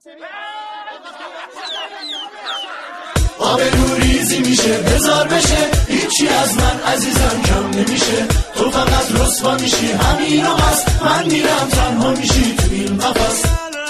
آبروریزی میشه بزار بشه، هیچی از من عزیزم کم نمیشه. تو فقط رسوا میشی، همین رو هست، من میرم تنها میشی تو این قفس.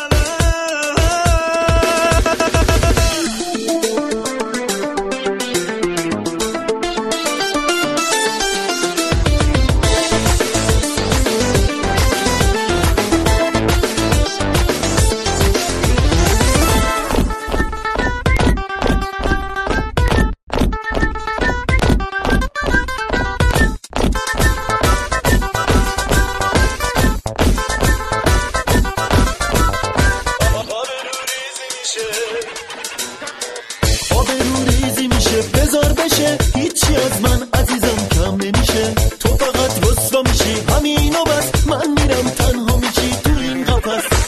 آبروریزی میشه بزار بشه، هیچی از من عزیزم کم نمیشه. تو فقط رسوا میشی، همینو بس، من میرم تنها میشی تو این قفس.